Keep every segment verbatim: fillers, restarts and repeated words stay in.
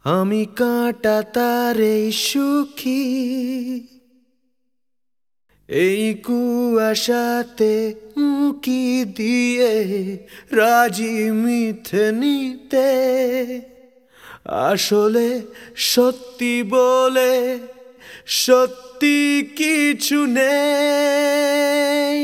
আমি কাঁটা তারে সুখী, এই কুয়াশাতে উঁকি দিয়ে রাজি মিথ্যে নিতে। আসলে সত্যি বলে সত্যি কিছু নেই।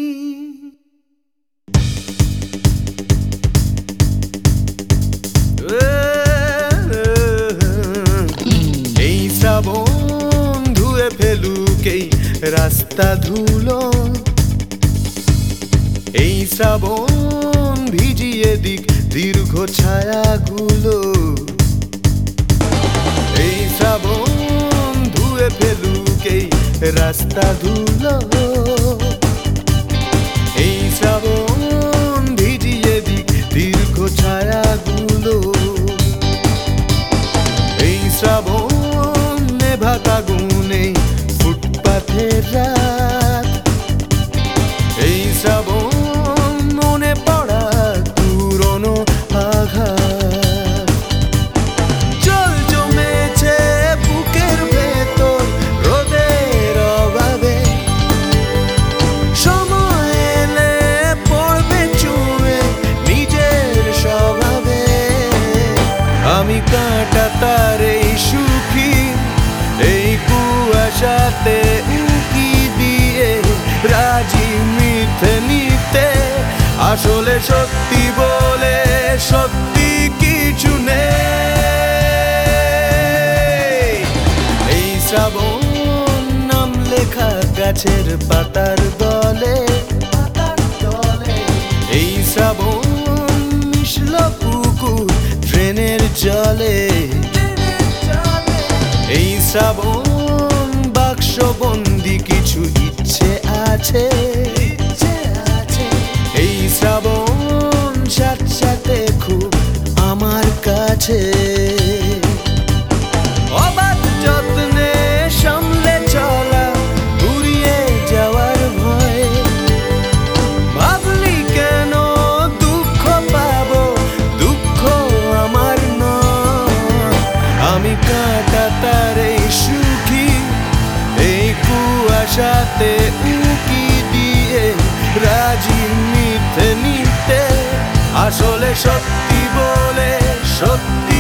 এই শ্রাবণ ধুয়ে ফেলুক এই রাস্তা ধুলো, এই শ্রাবণ ভিজিয়ে দিক দীর্ঘ ছায়াগুলো। এই শ্রাবণ ধুয়ে ফেলুক এই রাস্তা ধুলো, এই শ্রাবণ ভিজিয়ে দিক দীর্ঘ ছায়াগুলো। এই শ্রাবণ নেভাকা গুনে ফুটপাথের রাত, এই শ্রাবণ মনে পড়া পুরনো আঘাত। জল জমেছে বুকের ভেতর রোদের অভাবে, সময় এলে পড়বে চুয়ে নিজের স্বভাবে। আমি কাঁটা তারে সুখী, এই কুয়াশাতে উঁকি দিয়ে রাজি মিথ্যে নিতে। আসলে সত্যি বলে সত্যি কিছু নেই। এই শ্রাবণ নাম লেখা গাছের পাতার দলে, এই শ্রাবণ মিশল পুকুর ট্রেনের জলে, এই শ্রাবণ বাক্সবন্দি কিছু ইচ্ছে আছে। এই শ্রাবণ সাথে খুব আমার কাছে। অবাধ যত্নে সামলে চলা ঘুরিয়ে যাওয়ার ভয়, ভাবলি কেন দুঃখ পাবো, দুঃখ আমার নয়। আমি কাঁটা তারে সুখী, এই কুয়াশাতে উঁকি দিয়ে রাজি মিথ্যে নিতে। আসলে সত্যি বলে সত্যি